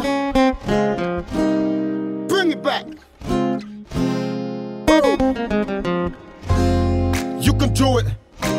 Bring it back. Woo. You can do it.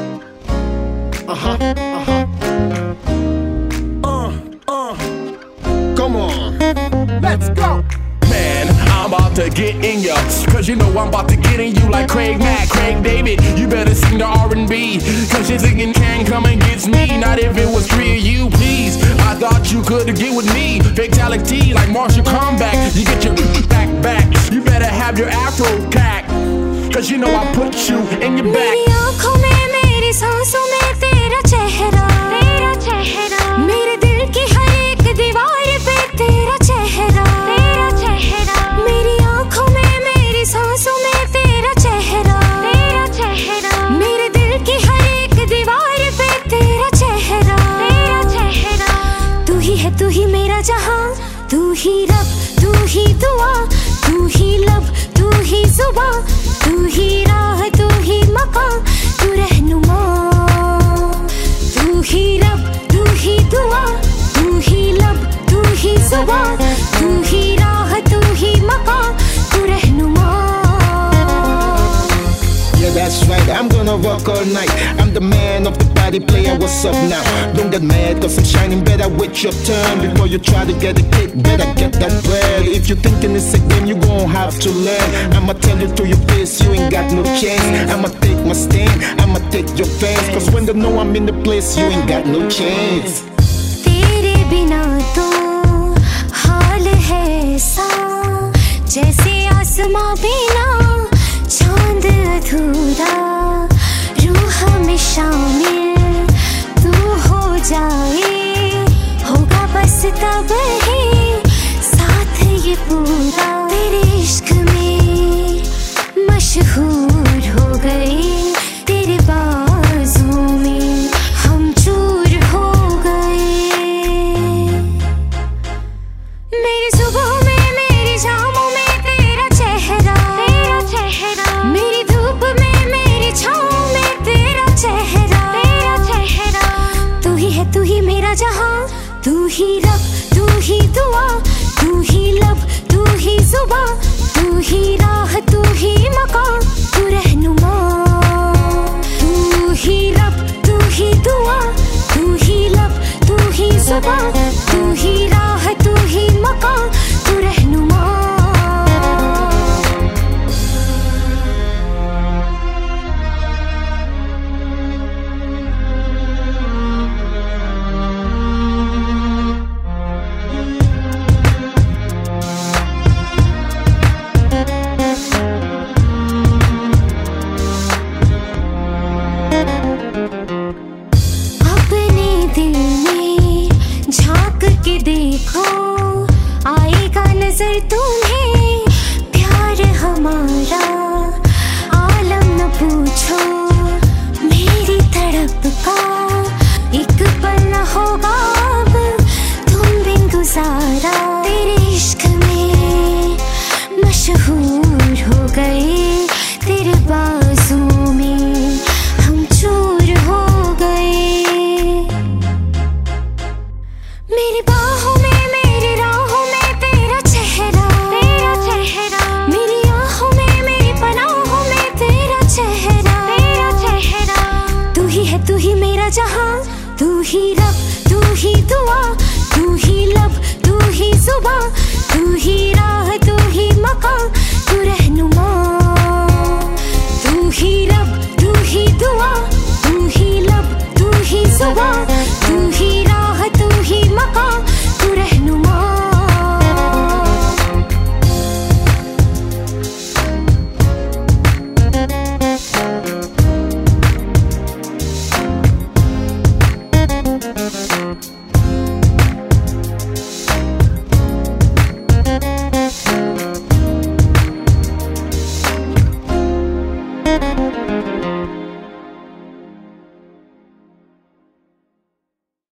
Come on. Let's go. Man, I'm about to get in ya, cause you know I'm about to get in you like Craig Mack, Craig David. You better sing the R&B, cause you're thinking can come and get me. Not if it was three of you, please. I thought you could get with me. Fatality like Marshall Comeback. You get your back. You better have your afro cack, cause you know I put you in your back. मेरी आँखों में, मेरी सांसों में तेरा चेहरा, मेरे दिल की हर एक दीवार पे तेरा चेहरा, मेरी आँखों में, मेरी सांसों में तेरा चेहरा, मेरे दिल की हर एक दीवार पे तेरा चेहरा, तू ही है, तू ही मेरा जहां, तू ही रब, तू ही दुआ, तू ही लब, तू ही जुबां, तू ही राह, तू ही मकान, तू रहनुमा, तू ही रब, तू ही दुआ, तू ही लब, तू ही जुबां, तू ही राह, तू ही मकान, तू रहनुमा. Yeah, that's right, I'm gonna rock all night. I'm the man of the party, player, what's up now? Don't get mad, cause I'm shining better with your turn. Before you try to get a kick, better get that bread. If you're thinking it's a game, you gon' have to learn. I'ma tell you to your face, you ain't got no chance. I'ma take my stand, I'ma take your fans. Cause when they know I'm in the place, you ain't got no chance. तेरे बिना तो हाल है ऐसा, जैसे आसमां बिना चांद अधूरा, रूह में शामिल तू हो जाए, होगा बस तब ही साथ ये पूरा. तेरे इश्क में मशहूर हो गए, तेरे बाजू में हम चूर हो गए. मेरी सुबह में, मेरी शामों में तेरा चेहरा, मेरी धूप में, मेरी छाँव में तेरा चेहरा, तू ही है, तू ही मेरा जहां, तू ही रब, तू ही दुआ, तू ही लब, तू ही जुबां, तू ही राह, तू ही मकान, तू रहनुमा, तू ही रब, तू ही दुआ, तू ही लब, तू ही जुबां, तू ही राह, तू ही मकान, तू रहनुमा. अपने दिल में झांक के देखो, आएगा नजर तुम्हें प्यार हमारा. आलम न पूछो मेरी तड़प का, एक पल न होगा अब तुम बिन गुजारा. तेरे इश्क में मशहूर हो गए, तेरे बाजू में हम चूर हो गए. मेरी बाहों में, मेरी राहों में तेरा चेहरा, मेरी आँखों में, मेरी पनाहों में तेरा चेहरा, तू ही है, तू ही मेरा जहां, तू ही रब, तू ही दुआ, तू ही लब, तू ही जुबां, तू ही राह, तू ही मकान, तू रहनुमा, तू ही रब, तू ही दुआ, तू ही लब, तू ही जुबां,